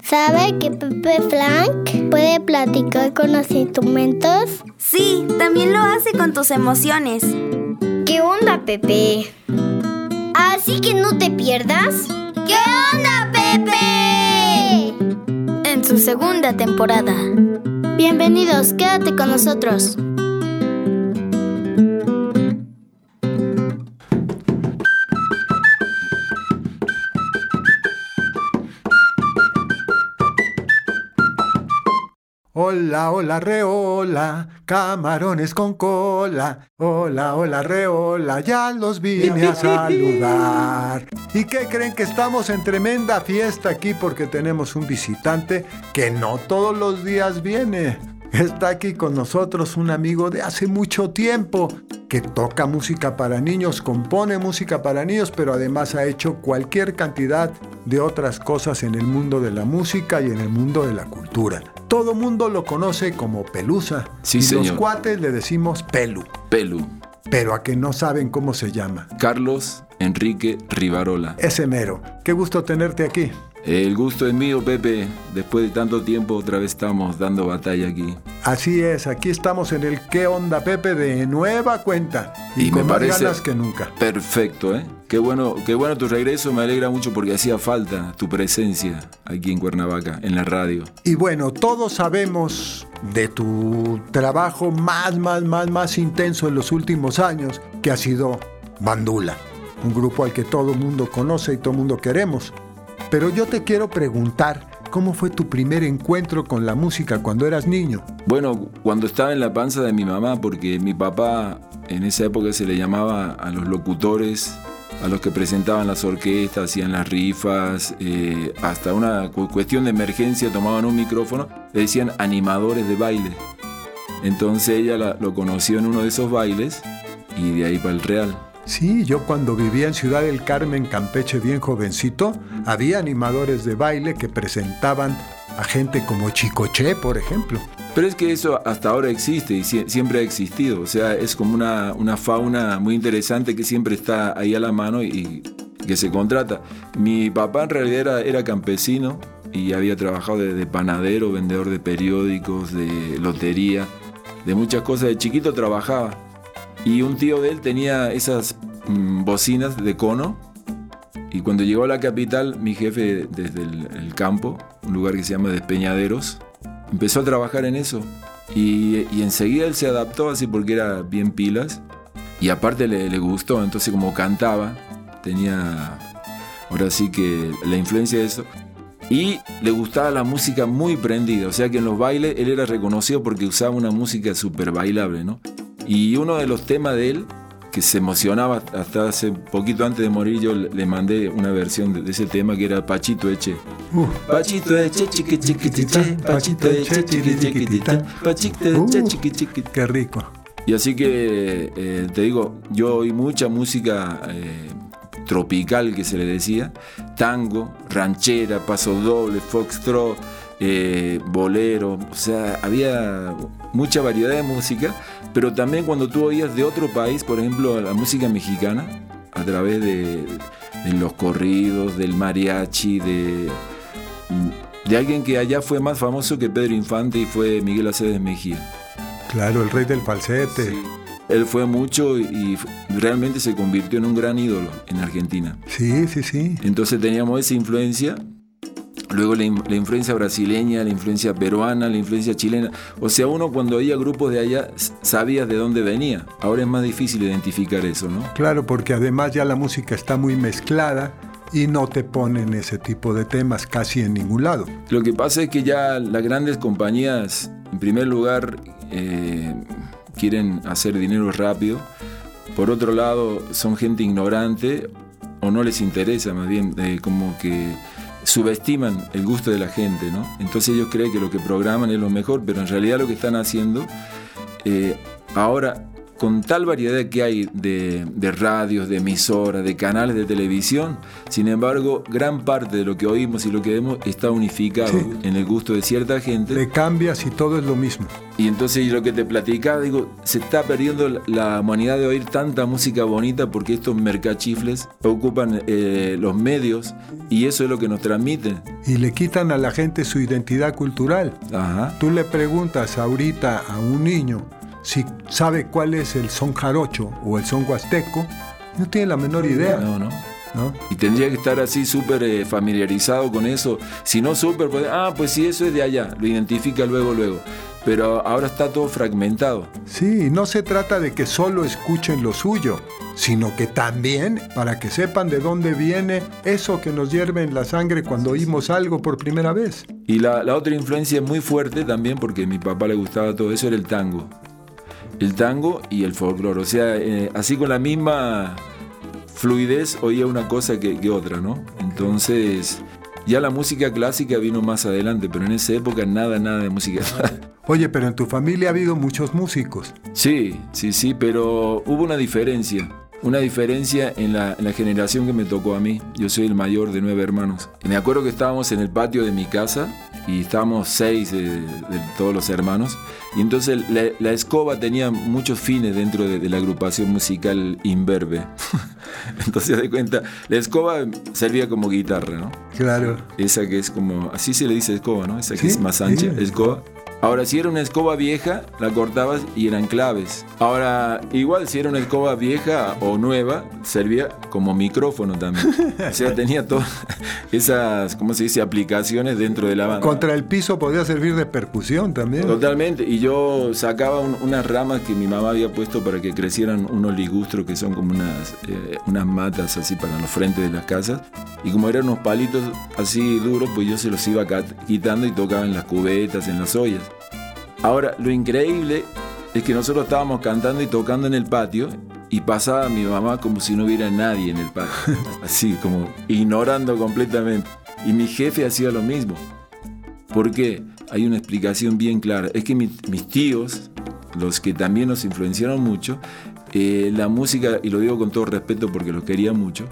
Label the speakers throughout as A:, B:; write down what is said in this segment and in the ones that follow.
A: ¿Sabe que Pepe Frank puede platicar con los instrumentos?
B: Sí, también lo hace con tus emociones.
A: ¿Qué onda, Pepe? Así que no te pierdas. ¿Qué onda, Pepe?
B: En su segunda temporada.
A: Bienvenidos, quédate con nosotros.
C: Hola, hola, reola, camarones con cola. Hola, hola, reola, ya los vine a saludar. ¿Y qué creen? Que estamos en tremenda fiesta aquí porque tenemos un visitante que no todos los días viene. Está aquí con nosotros un amigo de hace mucho tiempo que toca música para niños, compone música para niños, pero además ha hecho cualquier cantidad de otras cosas en el mundo de la música y en el mundo de la cultura. Todo mundo lo conoce como Pelusa.
D: Sí,
C: y
D: señor.
C: Los cuates le decimos Pelu.
D: Pelu.
C: Pero a que no saben cómo se llama.
D: Carlos Enrique Rivarola.
C: Ese mero. Qué gusto tenerte aquí.
D: El gusto es mío, Pepe. Después de tanto tiempo, otra vez estamos dando batalla aquí.
C: Así es, aquí estamos en el ¿Qué onda, Pepe? De nueva cuenta. Y con
D: me
C: más
D: parece
C: ganas que nunca.
D: Perfecto, ¿eh? Qué bueno tu regreso. Me alegra mucho porque hacía falta tu presencia aquí en Cuernavaca, en la radio.
C: Y bueno, todos sabemos de tu trabajo más intenso en los últimos años, que ha sido Bandula, un grupo al que todo el mundo conoce y todo el mundo queremos. Pero yo te quiero preguntar, ¿cómo fue tu primer encuentro con la música cuando eras niño?
D: Bueno, cuando estaba en la panza de mi mamá, porque mi papá en esa época se le llamaba a los locutores, a los que presentaban las orquestas, hacían las rifas, hasta una cuestión de emergencia tomaban un micrófono, le decían animadores de baile. Entonces ella lo conoció en uno de esos bailes y de ahí para el Real.
C: Sí, yo cuando vivía en Ciudad del Carmen, Campeche, bien jovencito, había animadores de baile que presentaban a gente como Chicoche, por ejemplo.
D: Pero es que eso hasta ahora existe y siempre ha existido. O sea, es como una fauna muy interesante que siempre está ahí a la mano y que se contrata. Mi papá en realidad era campesino y había trabajado de panadero, vendedor de periódicos, de lotería, de muchas cosas. De chiquito trabajaba. Y un tío de él tenía esas bocinas de cono. Y cuando llegó a la capital, mi jefe desde el campo, un lugar que se llama Despeñaderos, empezó a trabajar en eso. Y enseguida él se adaptó así porque era bien pilas. Y aparte le gustó, entonces como cantaba, tenía ahora sí que la influencia de eso. Y le gustaba la música muy prendida, o sea que en los bailes él era reconocido porque usaba una música súper bailable, ¿no? Y uno de los temas de él, que se emocionaba hasta hace poquito antes de morir, yo le mandé una versión de ese tema que era Pachito Eche. Pachito Eche, chiqui chiqui chiqui, Pachito Eche, chiqui chiqui chiqui, Pachito Eche, chiqui chiqui.
C: Qué rico.
D: Y así que, te digo, yo oí mucha música tropical, que se le decía, tango, ranchera, pasodoble, foxtrot, bolero, o sea, había mucha variedad de música, pero también cuando tú oías de otro país, por ejemplo, la música mexicana, a través de los corridos, del mariachi, de alguien que allá fue más famoso que Pedro Infante y fue Miguel Aceves Mejía.
C: Claro, el rey del falsete.
D: Sí. Él fue mucho y realmente se convirtió en un gran ídolo en Argentina.
C: Sí.
D: Entonces teníamos esa influencia. Luego la influencia brasileña, la influencia peruana, la influencia chilena. O sea, uno cuando oía grupos de allá sabías de dónde venía. Ahora es más difícil identificar eso, ¿no?
C: Claro, porque además ya la música está muy mezclada y no te ponen ese tipo de temas casi en ningún lado.
D: Lo que pasa es que ya las grandes compañías, en primer lugar, quieren hacer dinero rápido. Por otro lado, son gente ignorante o no les interesa, más bien, como que subestiman el gusto de la gente, ¿no? Entonces ellos creen que lo que programan es lo mejor, pero en realidad lo que están haciendo ahora con tal variedad que hay de radios, de emisoras, de canales de televisión, sin embargo, gran parte de lo que oímos y lo que vemos está unificado en el gusto de cierta gente.
C: Le cambias y todo es lo mismo.
D: Y entonces lo que te platicaba, digo, se está perdiendo la humanidad de oír tanta música bonita porque estos mercachifles ocupan los medios y eso es lo que nos transmiten.
C: Y le quitan a la gente su identidad cultural.
D: Ajá.
C: Tú le preguntas ahorita a un niño si sabe cuál es el son jarocho o el son huasteco, no tiene la menor idea.
D: No. Y tendría que estar así súper familiarizado con eso. Si no súper, pues sí, eso es de allá, lo identifica luego. Pero ahora está todo fragmentado.
C: Sí, no se trata de que solo escuchen lo suyo, sino que también para que sepan de dónde viene eso que nos hierve en la sangre cuando oímos algo por primera vez.
D: Y la otra influencia muy fuerte también, porque a mi papá le gustaba todo eso, era el tango. El tango y el folclore, o sea, así con la misma fluidez oía una cosa que otra, ¿no? Entonces, ya la música clásica vino más adelante, pero en esa época nada de música.
C: Oye, pero en tu familia ha habido muchos músicos.
D: Sí, pero hubo una diferencia en la generación que me tocó a mí. Yo soy el mayor de 9 hermanos. Y me acuerdo que estábamos en el patio de mi casa y estábamos 6 de todos los hermanos. Y entonces la escoba tenía muchos fines dentro de la agrupación musical imberbe. Entonces, de cuenta, la escoba servía como guitarra, ¿no?
C: Claro.
D: Esa que es como, así se le dice escoba, ¿no? Esa que es más ancha, escoba. Ahora, si era una escoba vieja, la cortabas y eran claves. Ahora, igual si era una escoba vieja o nueva, servía como micrófono también. O sea, tenía todas esas, ¿cómo se dice?, aplicaciones dentro de la banda.
C: Contra el piso podía servir de percusión también.
D: Totalmente. Y yo sacaba unas ramas que mi mamá había puesto para que crecieran unos ligustros que son como unas matas así para los frentes de las casas. Y como eran unos palitos así duros, pues yo se los iba quitando y tocaba en las cubetas, en las ollas. Ahora, lo increíble es que nosotros estábamos cantando y tocando en el patio y pasaba mi mamá como si no hubiera nadie en el patio, así como ignorando completamente. Y mi jefe hacía lo mismo. ¿Por qué? Hay una explicación bien clara. Es que mis tíos, los que también nos influenciaron mucho, la música, y lo digo con todo respeto porque los quería mucho,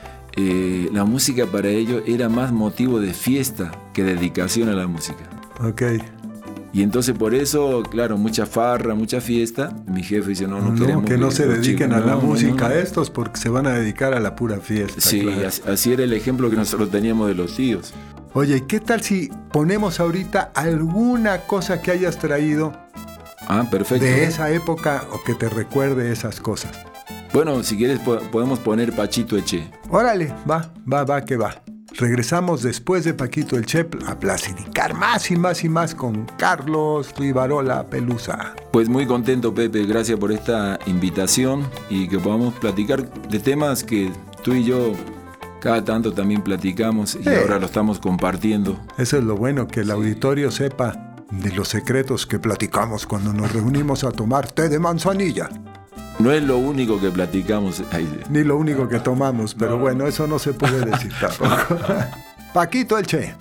D: la música para ellos era más motivo de fiesta que dedicación a la música.
C: Ok.
D: Y entonces por eso, claro, mucha farra, mucha fiesta. Mi jefe dice, no queremos
C: que no se dediquen
D: chicos,
C: a la música estos porque se van a dedicar a la pura fiesta.
D: Sí,
C: claro.
D: así era el ejemplo que nosotros teníamos de los tíos.
C: Oye, ¿y qué tal si ponemos ahorita alguna cosa que hayas traído
D: Perfecto.
C: de esa época o que te recuerde esas cosas?
D: Bueno, si quieres podemos poner Pachito Eché.
C: Órale, va, que va. Regresamos después de Paquito el Che a platicar más y más con Carlos Rivarola Pelusa.
D: Pues muy contento, Pepe, gracias por esta invitación y que podamos platicar de temas que tú y yo cada tanto también platicamos y ahora lo estamos compartiendo.
C: Eso es lo bueno, que el auditorio sepa de los secretos que platicamos cuando nos reunimos a tomar té de manzanilla.
D: No es lo único que platicamos.
C: Ni lo único que tomamos, pero bueno, eso no se puede decir tampoco. Paquito el Che.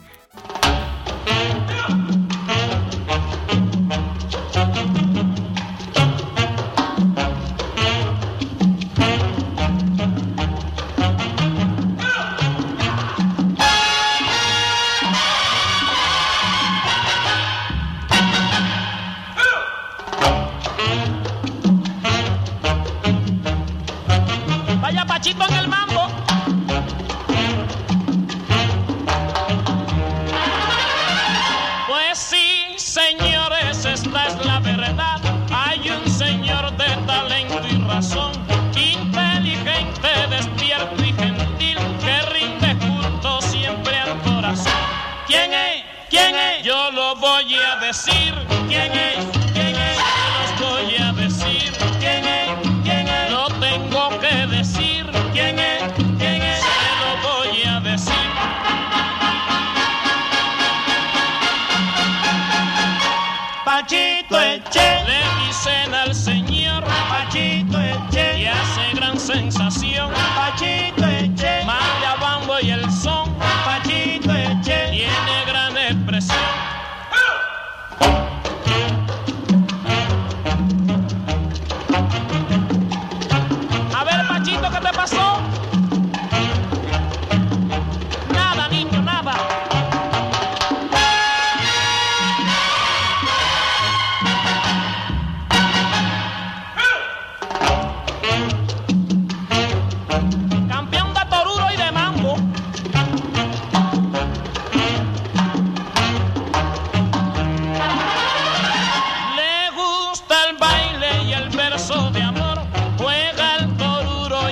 E: Pachito en el mambo. Pues sí, señores, esta es la verdad. Hay un señor de talento y razón, inteligente, despierto y gentil, que rinde culto siempre al corazón. ¿Quién es? ¿Quién es? Yo lo voy a decir. ¿Quién es? ¿Quién es? Yo los voy a decir. ¿Quién es? ¿Quién es? Lo tengo que decir. ¿Quién es? ¿Quién es? Se lo voy a decir. Pachito Eché, le dicen al señor Pachito Eché, y hace gran sensación. Pachito Eché, manda bambo y el son. Pachito Eché, tiene gran expresión.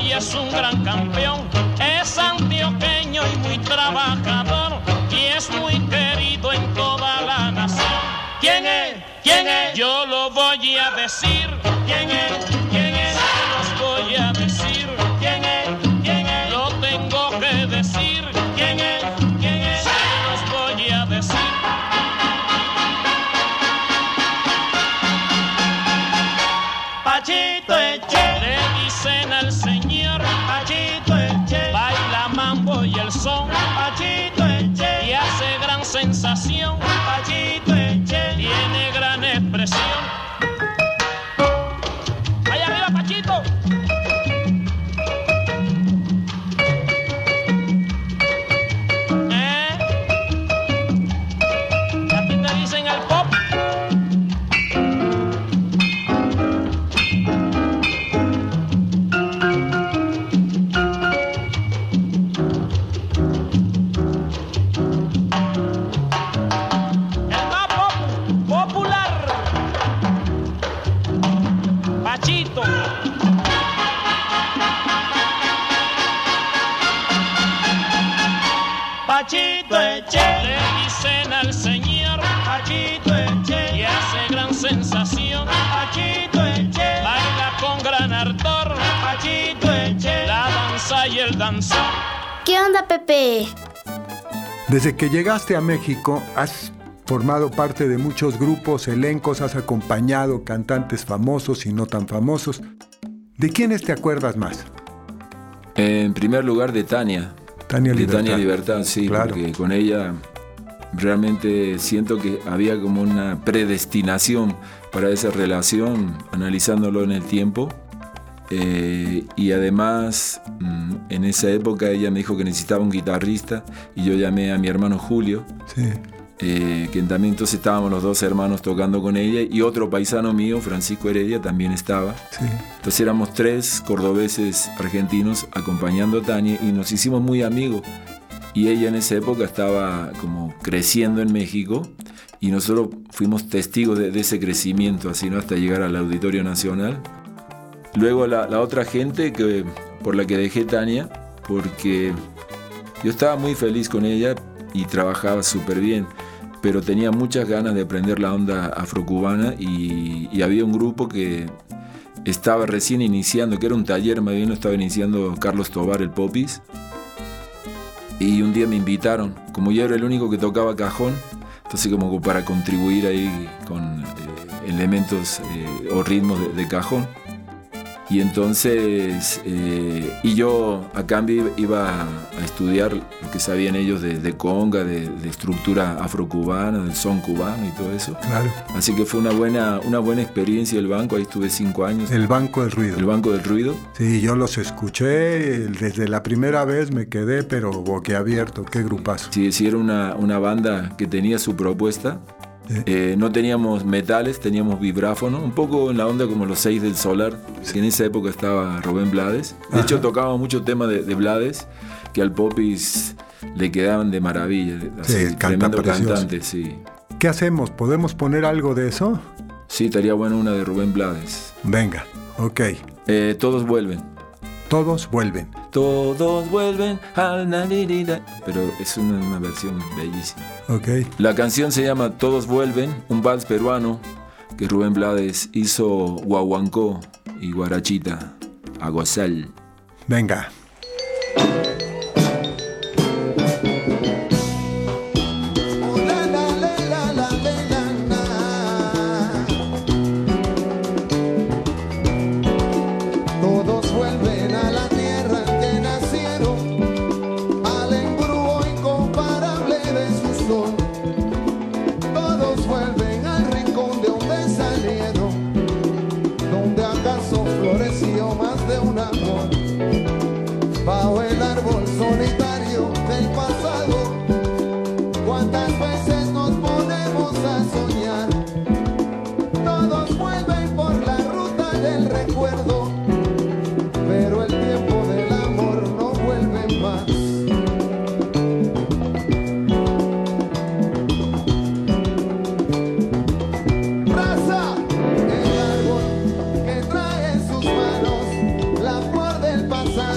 E: y es un gran campeón. Es antioqueño y muy trabajador y es muy querido en toda la nación. ¿Quién es? ¿Quién es? Yo lo voy a decir. ¿Quién es? ¿Quién es? Se los voy a decir. ¿Quién es? ¿Quién es? Lo tengo que decir. ¿Quién es? ¿Quién es? Se los voy a decir. Pachito Eche, le dicen al señor. Pachito Eche, baila mambo y el son. Pachito Eche, y hace gran sensación. Pachito Eche, tiene gran expresión. ¡Allá arriba, Pachito! ¿Y a ti te dicen el pop? Pachito. Pachito Eche, le dicen al señor. Pachito Eche, y hace gran sensación. Pachito Eche, baila con gran ardor. Pachito Eche, la danza y el danzón.
B: ¿Qué onda, Pepe?
C: Desde que llegaste a México, has formado parte de muchos grupos, elencos, has acompañado cantantes famosos y no tan famosos. ¿De quiénes te acuerdas más?
D: En primer lugar de Tania.
C: Tania Libertad.
D: De Tania Libertad, sí,
C: claro.
D: Porque con ella realmente siento que había como una predestinación para esa relación, analizándolo en el tiempo. Y además, en esa época ella me dijo que necesitaba un guitarrista y yo llamé a mi hermano Julio.
C: Sí.
D: Que también entonces estábamos los dos hermanos tocando con ella y otro paisano mío, Francisco Heredia, también estaba.
C: Sí.
D: Entonces éramos 3 cordobeses argentinos acompañando a Tania y nos hicimos muy amigos. Y ella en esa época estaba como creciendo en México y nosotros fuimos testigos de ese crecimiento, así, ¿no? Hasta llegar al Auditorio Nacional. Luego la otra gente por la que dejé Tania, porque yo estaba muy feliz con ella y trabajaba súper bien, pero tenía muchas ganas de aprender la onda afrocubana y había un grupo que estaba recién iniciando, que era un taller, más bien lo estaba iniciando Carlos Tobar, el Popis, y un día me invitaron, como yo era el único que tocaba cajón, entonces como para contribuir ahí con elementos o ritmos de cajón. Y entonces, y yo a cambio iba a estudiar lo que sabían ellos de conga, de estructura afrocubana, del son cubano y todo eso.
C: Claro.
D: Así que fue una buena experiencia el banco, ahí estuve 5 años.
C: El Banco del Ruido.
D: El Banco del Ruido.
C: Sí, yo los escuché, desde la primera vez me quedé, pero boquiabierto, qué grupazo.
D: Sí, era una banda que tenía su propuesta. No teníamos metales, teníamos vibráfono, un poco en la onda como los 6 del Solar, que en esa época estaba Rubén Blades. De hecho, tocábamos mucho tema de Blades, que al Popis le quedaban de maravilla.
C: Sí,
D: tremendo
C: precioso.
D: cantante, sí.
C: ¿Qué hacemos? ¿Podemos poner algo de eso?
D: Sí, estaría bueno una de Rubén Blades.
C: Venga, ok.
D: Todos vuelven.
C: Todos vuelven.
D: Todos vuelven al naririda. Pero es una versión bellísima.
C: Ok.
D: La canción se llama Todos vuelven, un vals peruano que Rubén Blades hizo guaguancó y guarachita a gozar.
C: Venga.
F: Floreció más de un amor bajo el árbol solitario del pasado. Cuántas veces nos ponemos a soñar, todos vuelven por la ruta del recuerdo, pero el tiempo del amor no vuelve más. El árbol que trae en sus manos la flor del pasado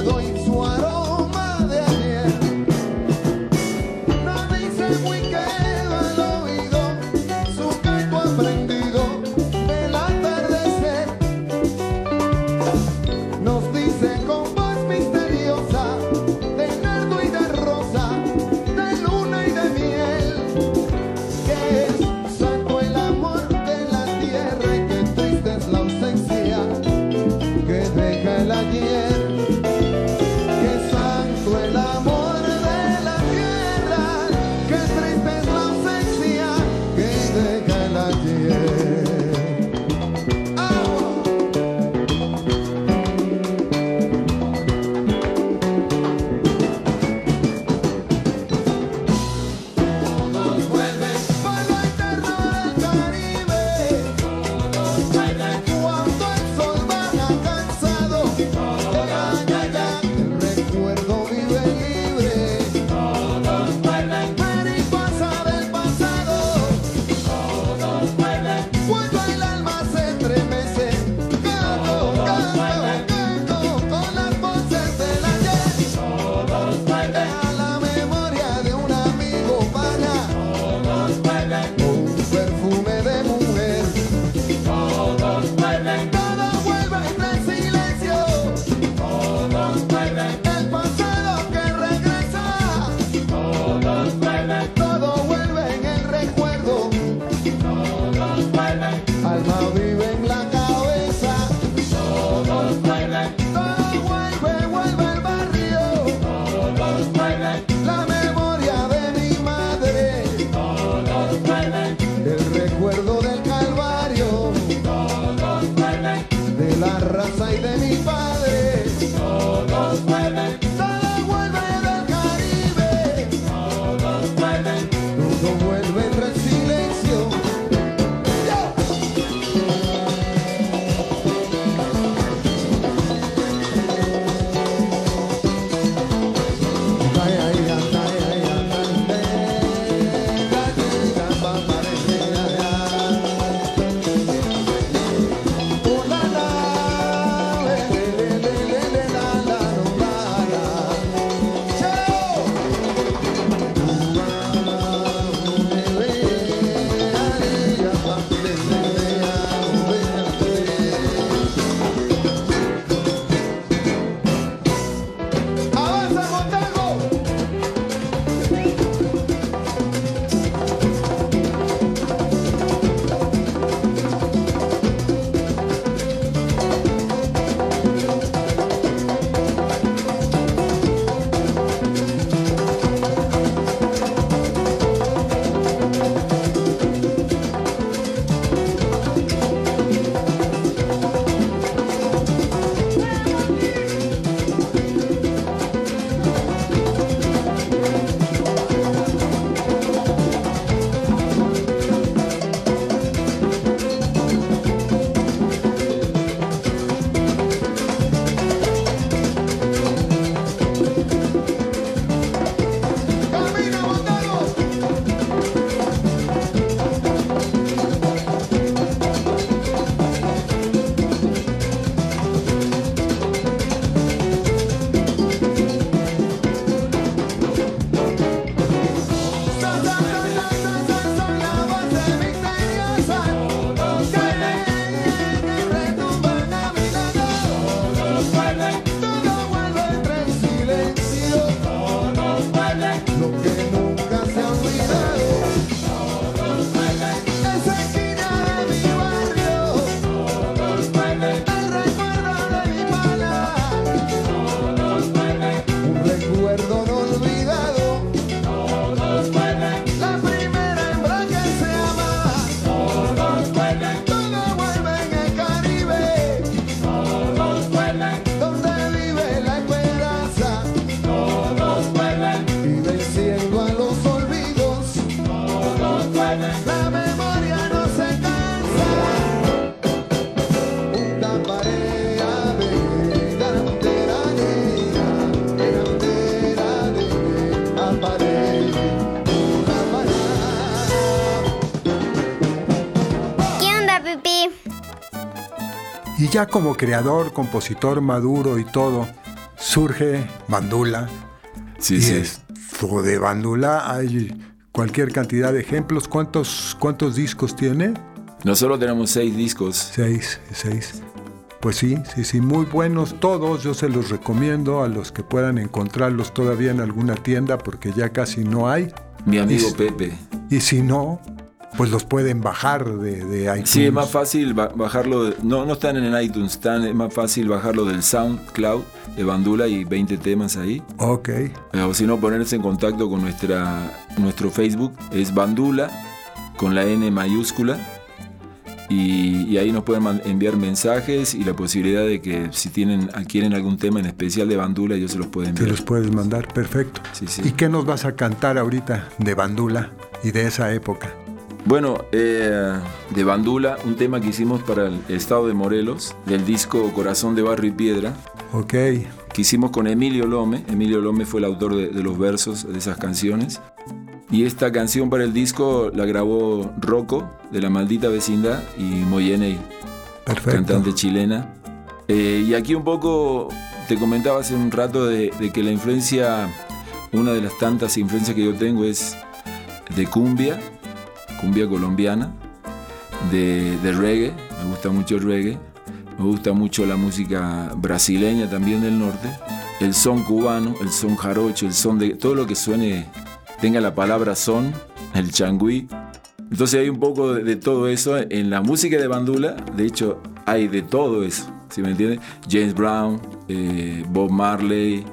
C: ya como creador, compositor maduro y todo, surge Bandula.
D: Sí,
C: y
D: sí.
C: esto de Bandula hay cualquier cantidad de ejemplos. ¿Cuántos discos tiene?
D: Nosotros tenemos 6 discos.
C: 6. Pues sí, muy buenos todos. Yo se los recomiendo a los que puedan encontrarlos todavía en alguna tienda, porque ya casi no hay.
D: Mi amigo Pepe.
C: Y si no, pues los pueden bajar de iTunes.
D: Sí, es más fácil bajarlo. No están en el iTunes, es más fácil bajarlo del SoundCloud de Bandula y 20 temas ahí.
C: Ok.
D: O si no, ponerse en contacto con nuestro Facebook. Es Bandula, con la N mayúscula. Y ahí nos pueden enviar mensajes y la posibilidad de que si quieren algún tema en especial de Bandula, ellos se los pueden enviar.
C: Se los puedes mandar, perfecto.
D: Sí.
C: ¿Y qué nos vas a cantar ahorita de Bandula y de esa época?
D: Bueno, de Bandula, un tema que hicimos para el estado de Morelos, del disco Corazón de Barro y Piedra.
C: Ok.
D: Que hicimos con Emilio Lome. Emilio Lome fue el autor de los versos de esas canciones. Y esta canción para el disco la grabó Rocco, de La Maldita Vecindad, y Moyeney,
C: Perfecto.
D: cantante chilena. Y aquí un poco te comentaba hace un rato de que la influencia, una de las tantas influencias que yo tengo es de cumbia colombiana, de reggae. Me gusta mucho el reggae, me gusta mucho la música brasileña también del norte, el son cubano, el son jarocho, el son de todo lo que suene, tenga la palabra son, el changüí. Entonces hay un poco de todo eso en la música de Bandula. De hecho hay de todo eso, ¿sí me entiendes? James Brown, Bob Marley,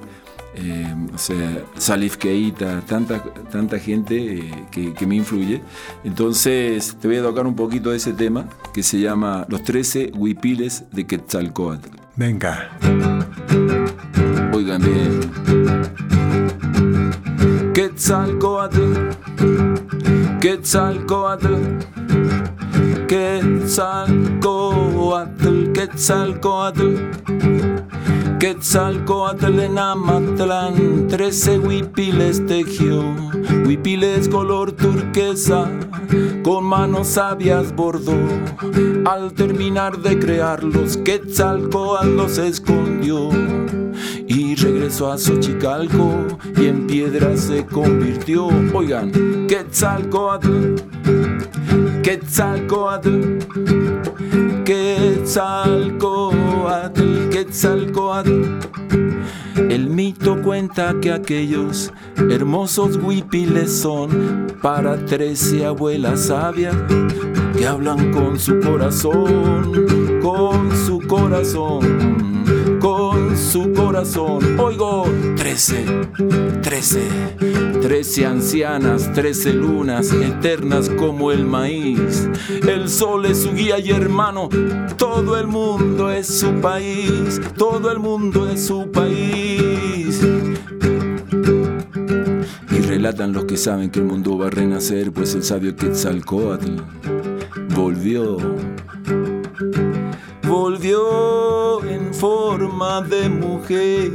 D: Salif Keita, tanta gente que me influye. Entonces te voy a tocar un poquito de ese tema que se llama Los 13 Huipiles de Quetzalcóatl.
C: Venga.
D: Oigan bien. Quetzalcóatl, Quetzalcóatl, Quetzalcóatl, Quetzalcóatl, Quetzalcóatl en Amatlán, 13 huipiles tejió, huipiles color turquesa, con manos sabias bordó. Al terminar de crearlos, Quetzalcóatl los escondió y regresó a Xochicalco y en piedra se convirtió. Oigan, Quetzalcóatl, Quetzalcóatl, Quetzalcóatl, Quetzalcóatl. El mito cuenta que aquellos hermosos huipiles son para 13 abuelas sabias que hablan con su corazón, con su corazón, con su corazón. Oigo, 13 ancianas, 13 lunas eternas como el maíz. El sol es su guía y hermano, todo el mundo es su país, todo el mundo es su país. Y relatan los que saben que el mundo va a renacer, pues el sabio Quetzalcóatl volvió en forma de mujer,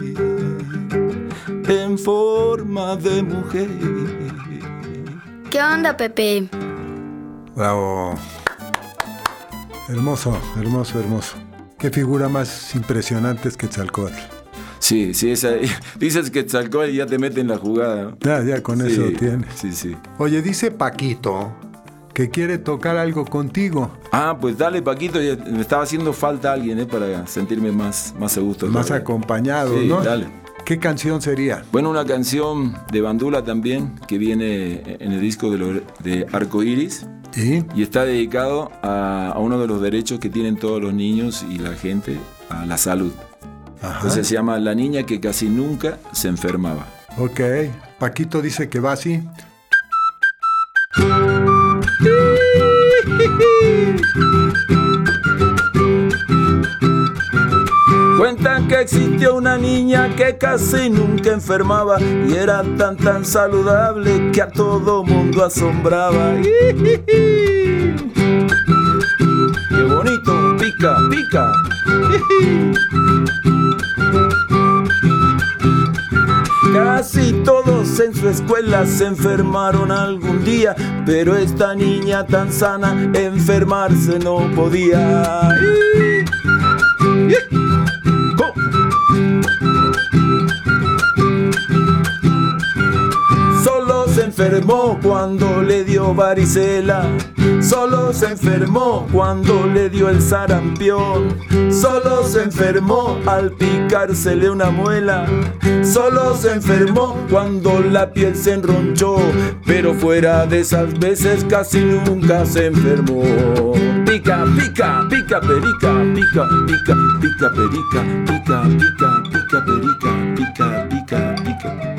D: en forma de mujer.
B: ¿Qué onda, Pepe?
C: Bravo. Hermoso. Qué figura más impresionante es Quetzalcóatl.
D: Sí, dices Quetzalcóatl y ya te meten la jugada, ¿no?
C: Ya con eso tienes.
D: Sí.
C: Oye, dice Paquito que quiere tocar algo contigo.
D: Ah, pues dale, Paquito, me estaba haciendo falta alguien, para sentirme más a gusto.
C: Más acompañado,
D: sí,
C: ¿no?
D: Dale.
C: ¿Qué canción sería?
D: Bueno, una canción de Bandula también, que viene en el disco de Arcoiris. Y está dedicado a uno de los derechos que tienen todos los niños y la gente, a la salud. Ajá. Entonces se llama La niña que casi nunca se enfermaba.
C: Ok, Paquito dice que va así.
D: Cuentan que existió una niña que casi nunca enfermaba y era tan saludable que a todo mundo asombraba. ¡Qué bonito! ¡Pica! Casi todos en su escuela se enfermaron algún día, pero esta niña tan sana enfermarse no podía. Solo se enfermó cuando le dio varicela. Solo se enfermó cuando le dio el sarampión. Solo se enfermó al picársele una muela. Solo se enfermó cuando la piel se enronchó. Pero fuera de esas veces casi nunca se enfermó. Pica, pica, pica, perica, pica, pica, pica, perica, pica, pica, pica, perica, pica, pica, pica.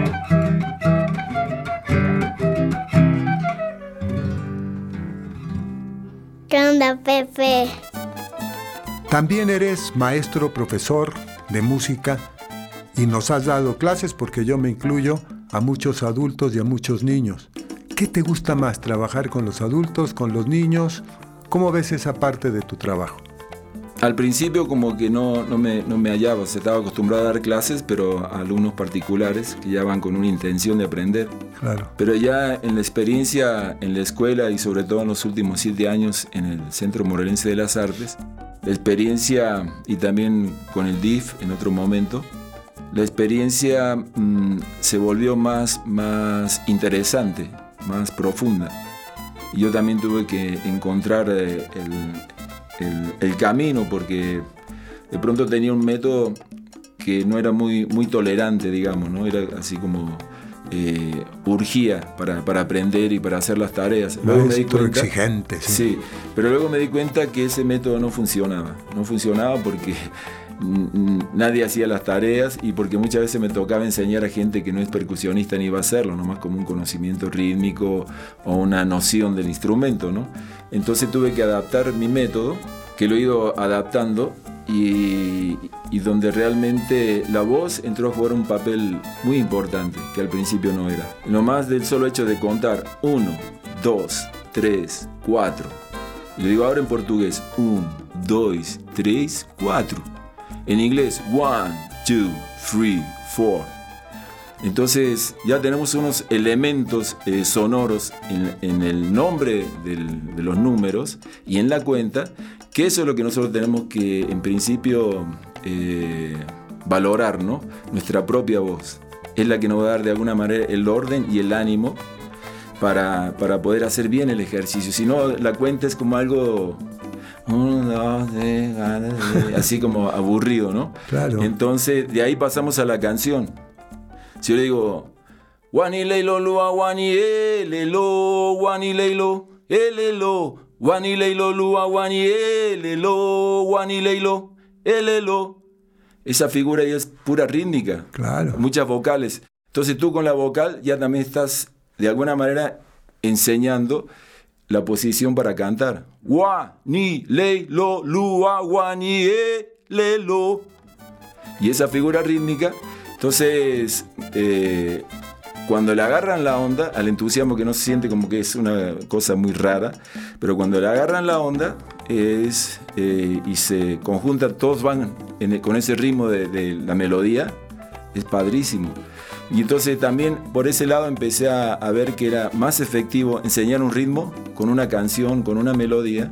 A: ¿Qué onda, Pepe?
C: También eres maestro, profesor de música y nos has dado clases, porque yo me incluyo, a muchos adultos y a muchos niños. ¿Qué te gusta más, trabajar con los adultos, con los niños? ¿Cómo ves esa parte de tu trabajo?
D: Al principio como que no me hallaba, estaba acostumbrado a dar clases, pero a alumnos particulares que ya van con una intención de aprender.
C: Claro.
D: Pero ya en la experiencia en la escuela y sobre todo en los últimos 7 años en el Centro Morelense de las Artes, la experiencia, y también con el DIF en otro momento, la experiencia se volvió más interesante, más profunda. Y yo también tuve que encontrar el camino, porque de pronto tenía un método que no era muy tolerante, digamos, ¿no? Era así como urgía para aprender y para hacer las tareas.
C: Luego me di cuenta, exigente.
D: Sí, pero luego me di cuenta que ese método no funcionaba porque nadie hacía las tareas y porque muchas veces me tocaba enseñar a gente que no es percusionista ni iba a hacerlo, nomás como un conocimiento rítmico o una noción del instrumento, ¿no? Entonces tuve que adaptar mi método, que lo he ido adaptando y donde realmente la voz entró a jugar un papel muy importante, que al principio no era. Nomás del solo hecho de contar 1, 2, 3, 4. Le digo ahora en portugués 1, 2, 3, 4. En inglés 1, 2, 3, 4. Entonces ya tenemos unos elementos sonoros en el nombre de los números y en la cuenta, que eso es lo que nosotros tenemos que en principio valorar, ¿no? Nuestra propia voz es la que nos va a dar de alguna manera el orden y el ánimo para poder hacer bien el ejercicio. Si no, la cuenta es como algo 1, 2, 3, así como aburrido, ¿no?
C: Claro.
D: Entonces de ahí pasamos a la canción. Si yo le digo Wani leilo lua wani elelo wani leilo elelo wani leilo lua wani elelo wani leilo elelo, esa figura ya es pura rítmica.
C: Claro.
D: Muchas vocales. Entonces tú con la vocal ya también estás de alguna manera enseñando la posición para cantar. Wani leilo lua wani elelo. Y esa figura rítmica. Entonces, cuando le agarran la onda, al entusiasmo, que no se siente como que es una cosa muy rara, pero cuando le agarran la onda y se conjuntan, todos van con ese ritmo de la melodía, es padrísimo. Y entonces también por ese lado empecé a ver que era más efectivo enseñar un ritmo con una canción, con una melodía,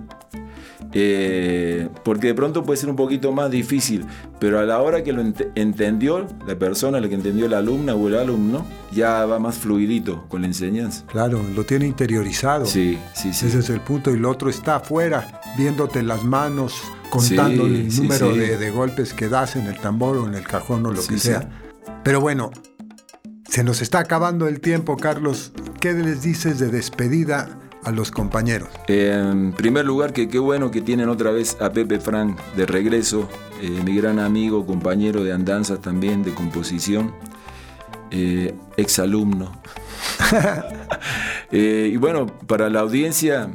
D: porque de pronto puede ser un poquito más difícil, pero a la hora que lo entendió la persona, la que entendió la alumna o el alumno, ya va más fluidito con la enseñanza.
C: Claro, lo tiene interiorizado.
D: Sí.
C: Ese es el punto, y el otro está afuera, viéndote las manos, contando el número de golpes que das en el tambor o en el cajón o lo que sea. Pero bueno, se nos está acabando el tiempo, Carlos. ¿Qué les dices de despedida a los compañeros?
D: En primer lugar, que qué bueno que tienen otra vez a Pepe Frank de regreso, mi gran amigo, compañero de andanzas también, de composición, exalumno. Y bueno, para la audiencia,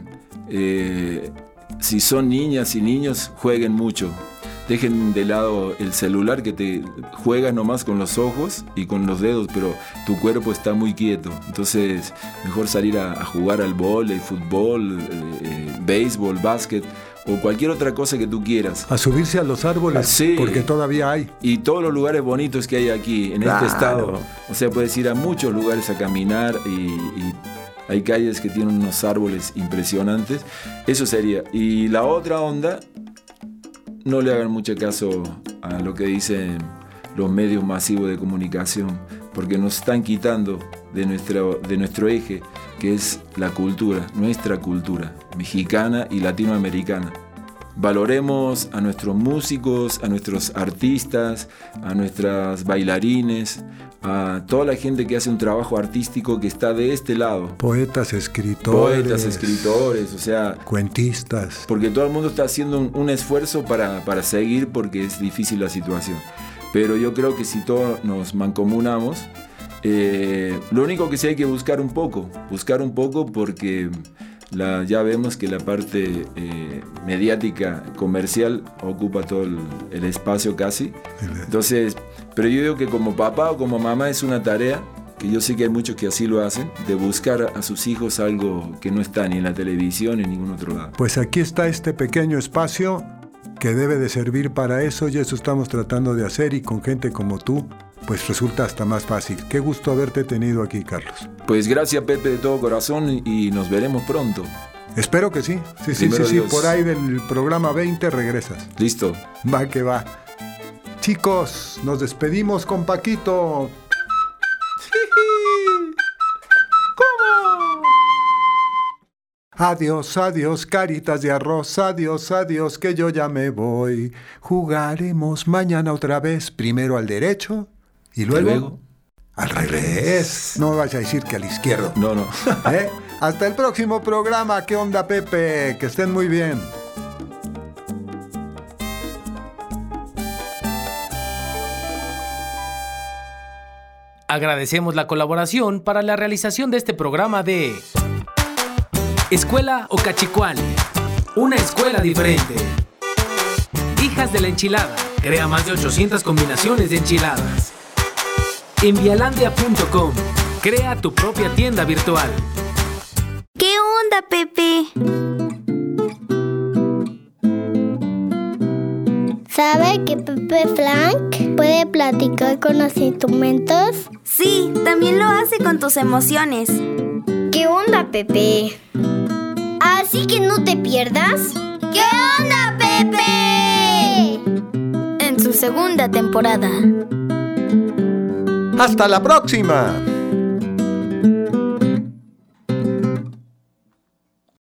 D: si son niñas y niños, jueguen mucho. Dejen de lado el celular, que te juegas nomás con los ojos y con los dedos, pero tu cuerpo está muy quieto. Entonces, mejor salir a jugar al vóley, fútbol, béisbol, básquet, o cualquier otra cosa que tú quieras.
C: A subirse a los árboles,
D: Sí.
C: porque todavía hay.
D: Y todos los lugares bonitos que hay aquí, en
C: Claro.
D: este estado. O sea, puedes ir a muchos lugares a caminar y hay calles que tienen unos árboles impresionantes. Eso sería. Y la otra onda, no le hagan mucho caso a lo que dicen los medios masivos de comunicación, porque nos están quitando de nuestro eje, que es la cultura, nuestra cultura mexicana y latinoamericana. Valoremos a nuestros músicos, a nuestros artistas, a nuestras bailarines, a toda la gente que hace un trabajo artístico que está de este lado.
C: Poetas, escritores,
D: O sea,
C: cuentistas.
D: porque todo el mundo está haciendo un esfuerzo para seguir, porque es difícil la situación. Pero yo creo que si todos nos mancomunamos, lo único que sí hay que buscar un poco, porque ya vemos que la parte mediática, comercial, ocupa todo el espacio casi. Entonces, pero yo digo que como papá o como mamá es una tarea, que yo sé que hay muchos que así lo hacen, de buscar a sus hijos algo que no está ni en la televisión ni en ningún otro lado.
C: Pues aquí está este pequeño espacio que debe de servir para eso, y eso estamos tratando de hacer, y con gente como tú, pues resulta hasta más fácil. Qué gusto haberte tenido aquí, Carlos.
D: Pues gracias, Pepe, de todo corazón, y nos veremos pronto.
C: Espero que sí. Sí,
D: Dios.
C: por ahí del programa 20 regresas.
D: Listo.
C: Va que va. Chicos, nos despedimos con Paquito. Adiós, adiós, caritas de arroz, adiós, adiós, que yo ya me voy. Jugaremos mañana otra vez, primero al derecho y luego al revés. No me vayas a decir que al izquierdo.
D: No.
C: Hasta el próximo programa. ¿Qué onda, Pepe? Que estén muy bien.
G: Agradecemos la colaboración para la realización de este programa de Escuela Ocachicual, una escuela diferente. Hijas de la Enchilada, crea más de 800 combinaciones de enchiladas. Envialandia.com, crea tu propia tienda virtual.
B: ¿Qué onda, Pepe?
A: ¿Sabe que Pepe Flank puede platicar con los instrumentos?
B: Sí, también lo hace con tus emociones.
A: ¿Qué onda, Pepe? Así que no te pierdas. ¿Qué onda, Pepe?
B: En su segunda temporada.
C: ¡Hasta la próxima!